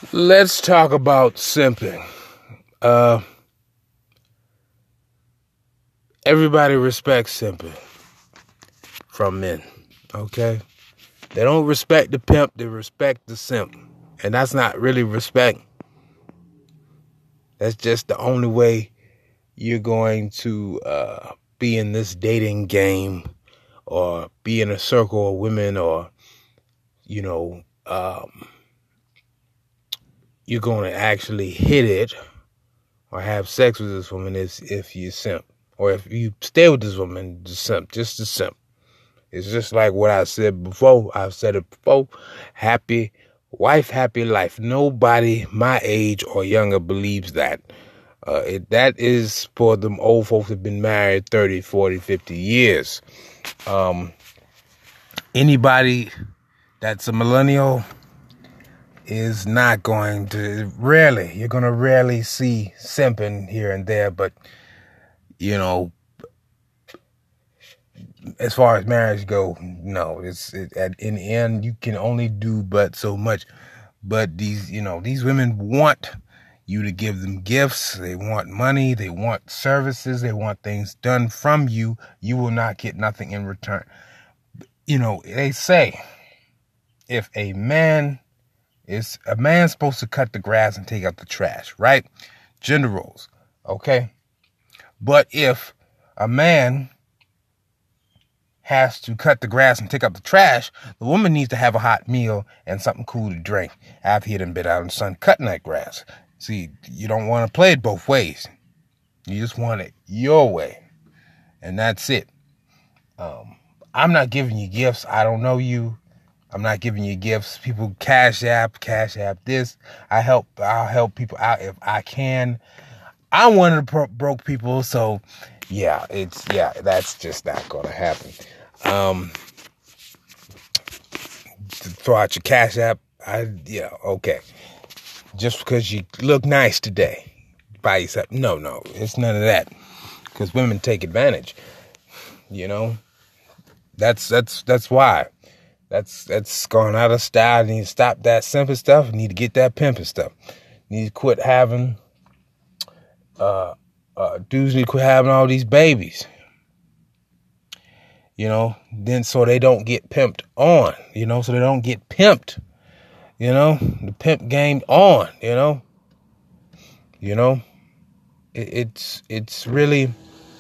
Let's talk about simping. Uh, Everybody respects simping from men, okay? They don't respect the pimp, they respect the simp. And that's not really respect. That's just the only way you're going to be in this dating game or be in a circle of women or, you know, you're going to actually hit it or have sex with this woman is if you simp. Or if you stay with this woman, just the simp. It's just like what I said before. I've said it before. Happy wife, happy life. Nobody my age or younger believes that. That is for them old folks that have been married 30, 40, 50 years. Anybody that's a millennial is not going to, you're going to rarely see simping here and there, but, you know, as far as marriage go, no, in the end, you can only do but so much. But these women want you to give them gifts. They want money. They want services. They want things done from you. You will not get nothing in return. They say if a man's supposed to cut the grass and take out the trash, right? Gender roles, okay? But if a man has to cut the grass and take out the trash, the woman needs to have a hot meal and something cool to drink after he done been out in the sun cutting that grass. See, you don't want to play it both ways. You just want it your way. And that's it. I'm not giving you gifts. I don't know you. I'm not giving you gifts. People cash app this. I'll help people out if I can. I'm one of the broke people, so that's just not gonna happen. Throw out your cash app. Okay. Just because you look nice today, buy yourself. No, it's none of that. Because women take advantage. That's why. That's going out of style. You need to stop that simping stuff. You need to get that pimping stuff. You need to quit having dudes need to quit having all these babies. Then so they don't get pimped on. So they don't get pimped. The pimp game on. It's really,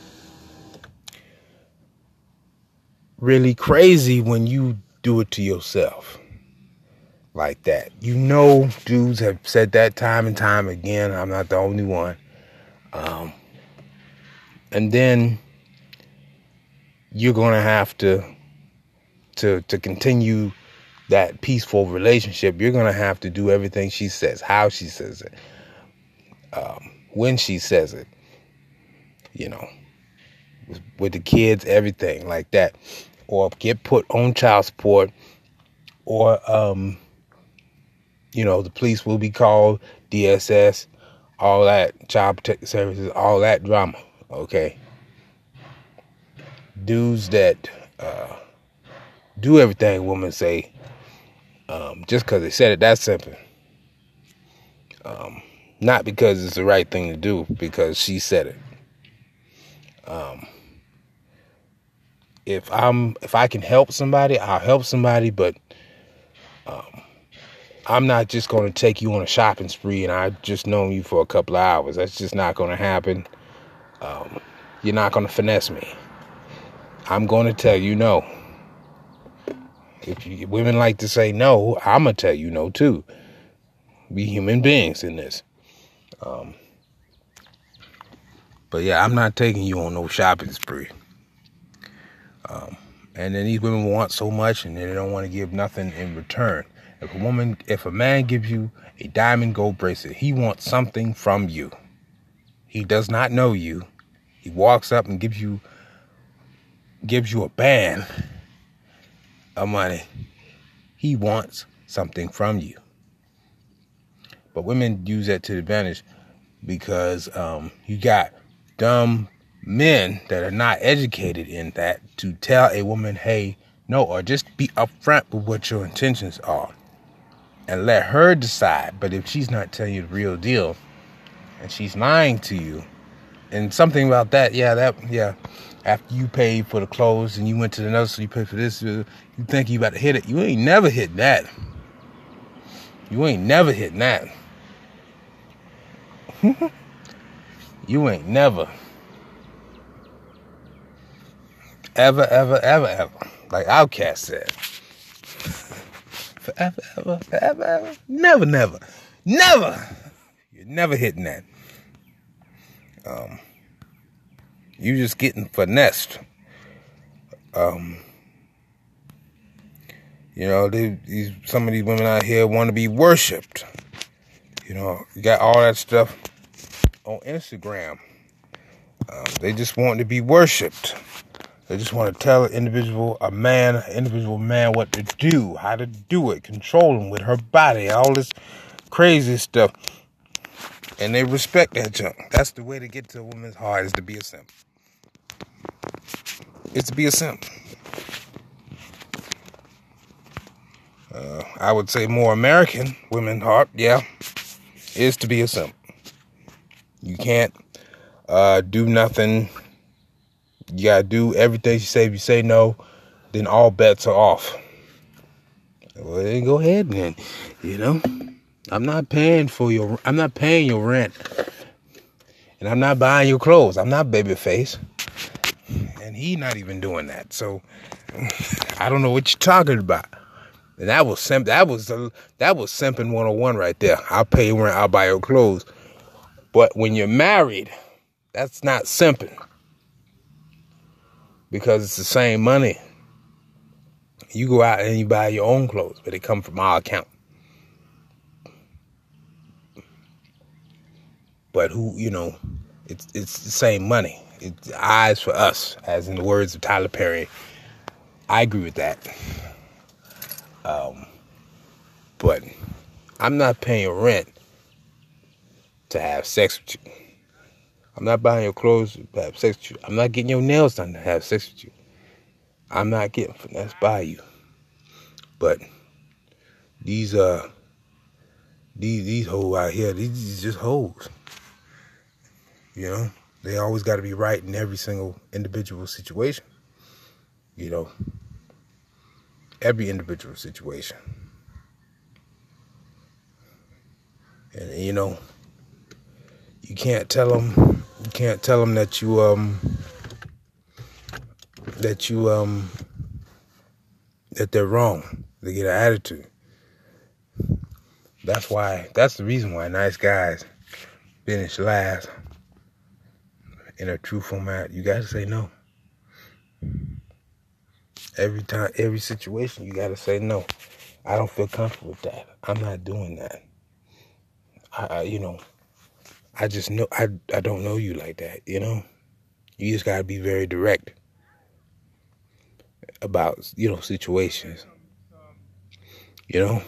really crazy when you do it to yourself like that. Dudes have said that time and time again. I'm not the only one. And then you're going to have to continue that peaceful relationship. You're going to have to do everything she says, how she says it, when she says it, with the kids, everything like that, or get put on child support, or, the police will be called, DSS, all that, child protective services, all that drama, okay? Dudes that do everything women say, just because they said it, that's simple. Not because it's the right thing to do, because she said it. If I can help somebody, I'll help somebody, but I'm not just going to take you on a shopping spree and I've just known you for a couple of hours. That's just not going to happen. You're not going to finesse me. I'm going to tell you no. If women like to say no, I'm going to tell you no too. We human beings in this. But yeah, I'm not taking you on no shopping spree. And then these women want so much and they don't want to give nothing in return. If a man gives you a diamond gold bracelet, he wants something from you. He does not know you. He walks up and gives you a band of money. He wants something from you. But women use that to the advantage because you got dumb men that are not educated in that to tell a woman, hey, no, or just be upfront with what your intentions are. and let her decide. But if she's not telling you the real deal and she's lying to you, and something about that, after you paid for the clothes and you went to the nursery, you paid for this, you think you about to hit it. You ain't never hitting that. You ain't never hitting that. You ain't never. Ever, ever, ever, ever. Like Outkast said. Forever, ever, forever, ever. Never, never. Never. You're never hitting that. You just getting finessed. You know, some of these women out here want to be worshipped. You know, you got all that stuff on Instagram. They just want to be worshipped. They just want to tell an individual man what to do, how to do it, control him with her body, all this crazy stuff. And they respect that junk. That's the way to get to a woman's heart, is to be a simp. It's to be a simp. I would say more American women's heart, is to be a simp. You can't do nothing. You gotta do everything she say. If you say no, then all bets are off. Well, then go ahead then. You know, I'm not paying your rent, and I'm not buying your clothes. I'm not Babyface, and he not even doing that. So I don't know what you're talking about. And that was simping 101 right there. I'll pay your rent. I'll buy your clothes. But when you're married, that's not simping. Because it's the same money. You go out and you buy your own clothes, but they come from our account. But it's the same money. It's eyes for us, as in the words of Tyler Perry. I agree with that. But I'm not paying your rent to have sex with you. I'm not buying your clothes to have sex with you. I'm not getting your nails done to have sex with you. I'm not getting finessed by you. But these hoes out here, these just hoes. You know, they always got to be right in every single individual situation. You know, every individual situation. And you know, you can't tell them that that they're wrong. They get an attitude. That's the reason why nice guys finish last in a true format. You gotta say no. Every time, every situation, you gotta say no. I don't feel comfortable with that. I'm not doing that. I just know I don't know you like that, you know? You just gotta be very direct about, situations. You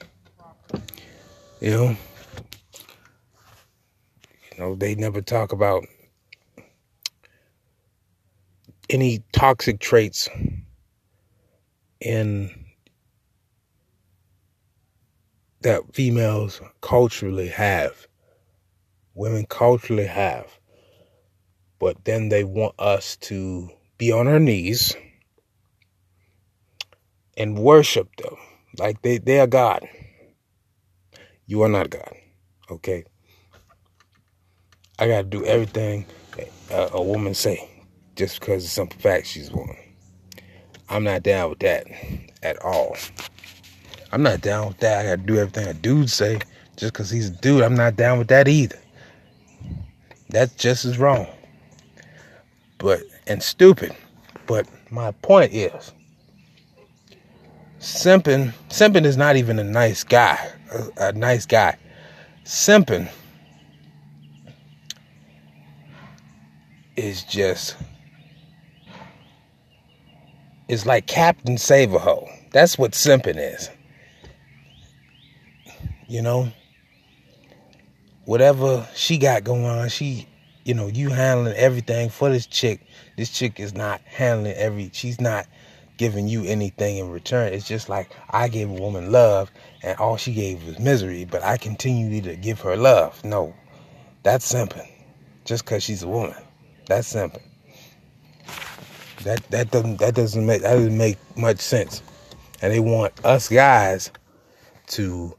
know, they never talk about any toxic traits in that females culturally have. Women culturally have. But then they want us to be on our knees and worship them like they are God. You are not God, okay? I got to do everything a woman say just because of some fact she's a woman. I'm not down with that at all. I'm not down with that. I got to do everything a dude say just because he's a dude. I'm not down with that either. That's just as wrong. And stupid. But my point is, simping is not even a nice guy. A nice guy. Simping is just, it's like Captain Save-A-Ho. That's what simping is. You know, whatever she got going on, you handling everything for this chick. This chick is not handling she's not giving you anything in return. It's just like I gave a woman love and all she gave was misery, but I continue to give her love. No, that's simping. Just because she's a woman, that's simping. That doesn't make much sense. And they want us guys to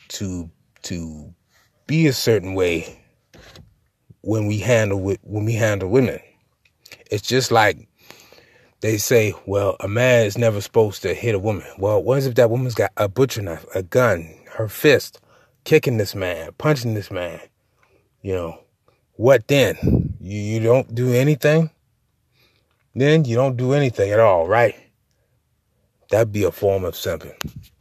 be a certain way when we handle women. It's just like they say, well, a man is never supposed to hit a woman. Well, what if that woman's got a butcher knife, a gun, her fist, kicking this man, punching this man? What then? You don't do anything? Then you don't do anything at all, right? That'd be a form of simping.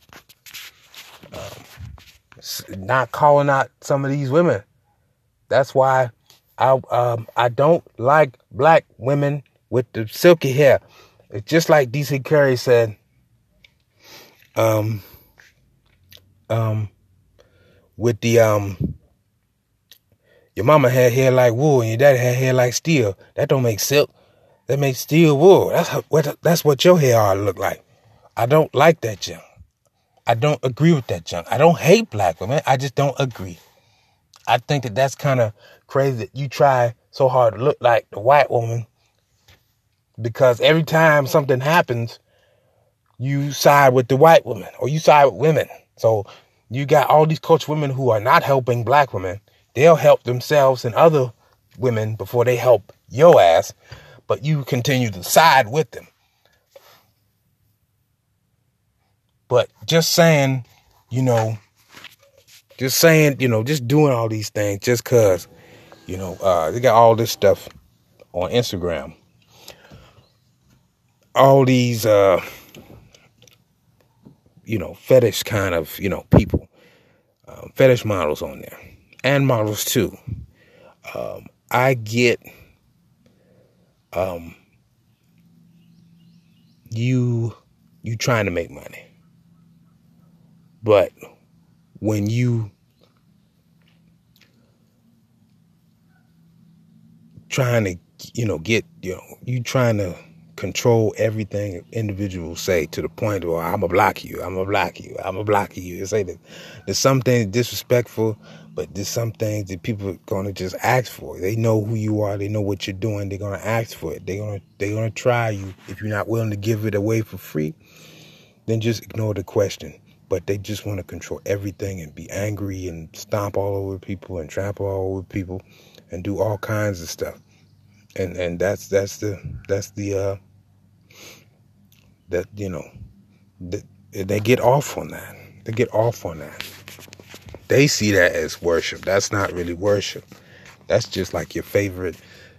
Not calling out some of these women. That's why I don't like black women with the silky hair. It's just like D.C. Curry said. With the your mama had hair like wool and your daddy had hair like steel. That don't make silk. That makes steel wool. That's what your hair ought to look like. I don't like that junk. I don't agree with that junk. I don't hate black women. I just don't agree. I think that's kind of crazy that you try so hard to look like the white woman, because every time something happens, you side with the white woman or you side with women. So you got all these cultured women who are not helping black women. They'll help themselves and other women before they help your ass, but you continue to side with them. But just doing all these things just because, they got all this stuff on Instagram. All these, fetish kind of, people, fetish models on there and models too. I get, you trying to make money. But when you trying to, you trying to control everything individuals say to the point where I'm going to block you, I'm going to block you, I'm going to block you. You say that there's some things disrespectful, but there's some things that people are going to just ask for. They know who you are. They know what you're doing. They're going to ask for it. They're going to try you. If you're not willing to give it away for free, then just ignore the question. But they just want to control everything and be angry and stomp all over people and trample all over people and do all kinds of stuff. And they get off on that. They get off on that. They see that as worship. That's not really worship. That's just like your favorite,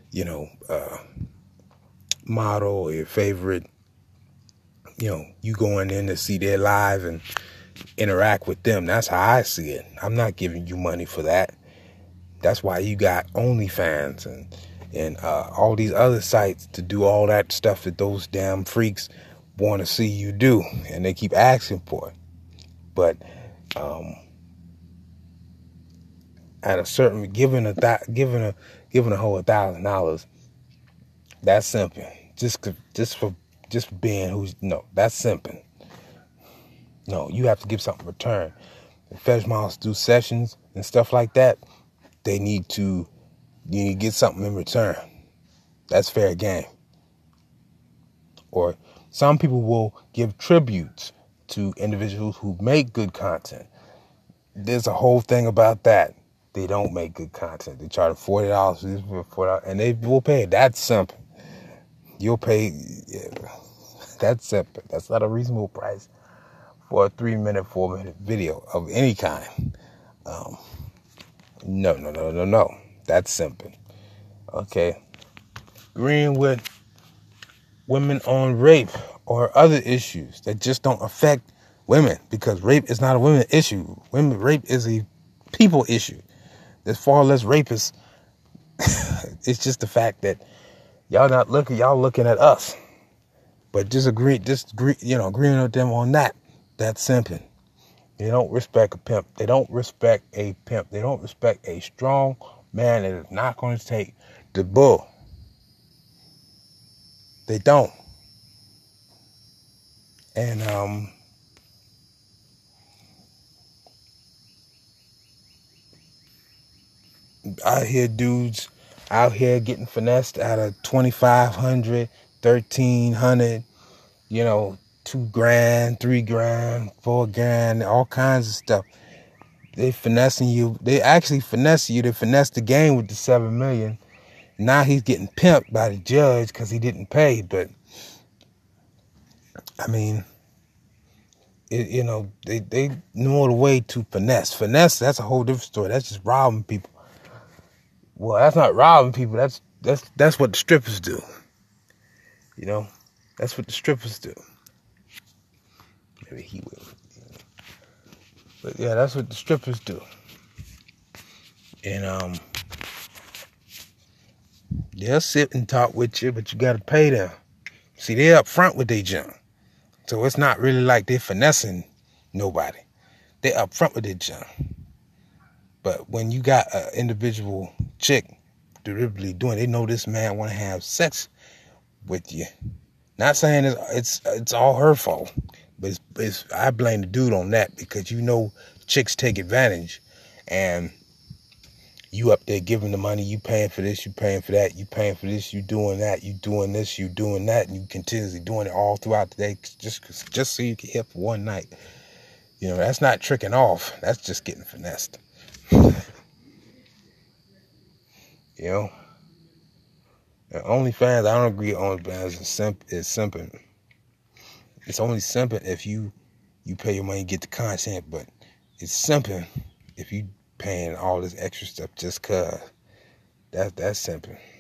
model or your favorite, you going in to see their live and interact with them. That's how I see it. I'm not giving you money for that. That's why you got OnlyFans and all these other sites to do all that stuff that those damn freaks want to see you do, and they keep asking for it. But at a certain giving a whole $1,000, that's simping. Just being who's that's simping. No, you have to give something in return. If fetish models do sessions and stuff like that, you need to get something in return. That's fair game. Or some people will give tributes to individuals who make good content. There's a whole thing about that. They don't make good content. They charge $40 for $40, and they will pay. That's simple. You'll pay. Yeah, that's simple. That's not a reasonable price for a 3-minute, 4-minute video of any kind. No. That's simple. Okay. Agreeing with women on rape or other issues that just don't affect women, because rape is not a women issue. Rape is a people issue. There's far less rapists. It's just the fact that y'all looking at us. But agreeing with them on that. That's simping. They don't respect a pimp. They don't respect a pimp. They don't respect a strong man that is not going to take the bull. They don't. And I hear dudes out here getting finessed out of 2,500, 1,300, you know, $2,000, $3,000, $4,000, all kinds of stuff. They finessing you. They actually finesse you. They finesse the game with the $7 million. Now he's getting pimped by the judge because he didn't pay. But I mean, they know the way to finesse. Finesse, that's a whole different story. That's just robbing people. Well, that's not robbing people. That's what the strippers do. You know, that's what the strippers do. Maybe he will. But yeah, that's what the strippers do. And they'll sit and talk with you, but you gotta pay them. See, they're up front with their junk. So it's not really like they're finessing nobody. They're up front with their junk. But when you got an individual chick deliberately doing, they know this man want to have sex with you. Not saying it's all her fault, but I blame the dude on that, because chicks take advantage, and you up there giving the money, you paying for this, you paying for that, you paying for this, you doing that, you doing this, you doing that, and you continuously doing it all throughout the day just so you can hit for one night. That's not tricking off. That's just getting finessed. OnlyFans, I don't agree. OnlyFans is simping. It's only simping if you pay your money and get the content, but it's simping if you paying all this extra stuff just cause. That's simping.